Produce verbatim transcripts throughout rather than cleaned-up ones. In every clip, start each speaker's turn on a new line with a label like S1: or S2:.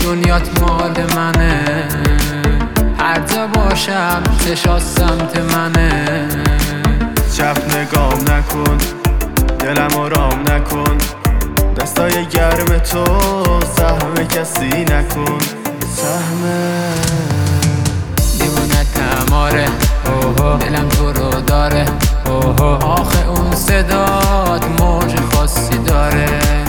S1: دنیات مال منه، هر جا باشم چشات سمت منه.
S2: چپ نگام نکن، دلم آرام نکن، دستای گرم تو سهم کسی نکن. سهم
S1: دیوونه تماره، دلم تو رو داره. آخه اون صدات موج خاصی داره.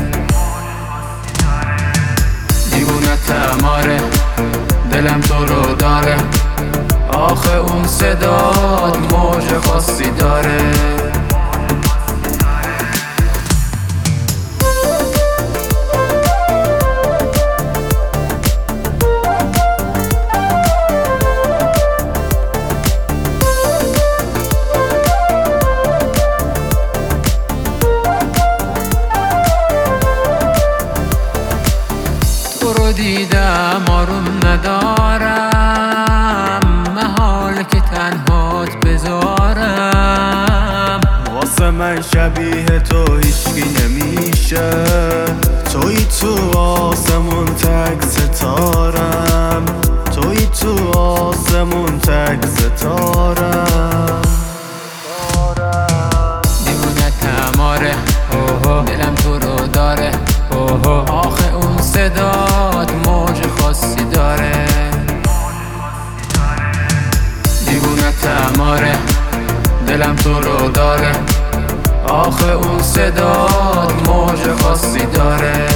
S1: دیوونه تماره، دلم تو رو داره. آخه اون صدات موج خاصی داره. تو رو دیدم آروم ندارم، محال که تنهات بذارم.
S2: واسه من شبیه تو هیچکی نمیشه، توی تو آسمون تک ستارم، توی تو آسمون تک ستارم.
S1: دیوونه تماره، دلم تو رو داره. آخه اون صدات موج خاصی داره. دیوونه تماره، دلم تو رو داره. آخه اون صدات موج خاصی داره.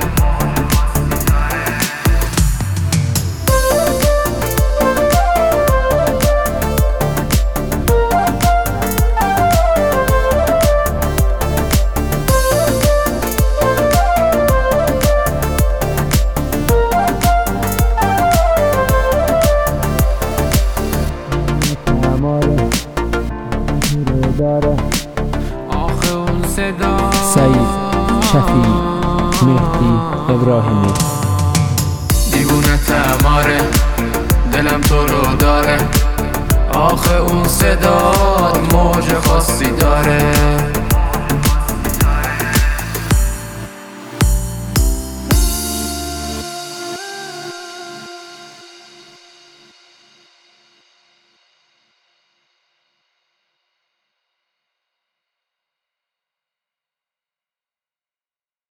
S1: آخه اون صدا
S3: سعید شفیع مهدی ابراهیمی.
S1: دیوونه تماره، دلم تو رو داره. آخه اون صدات موج خاصی داره.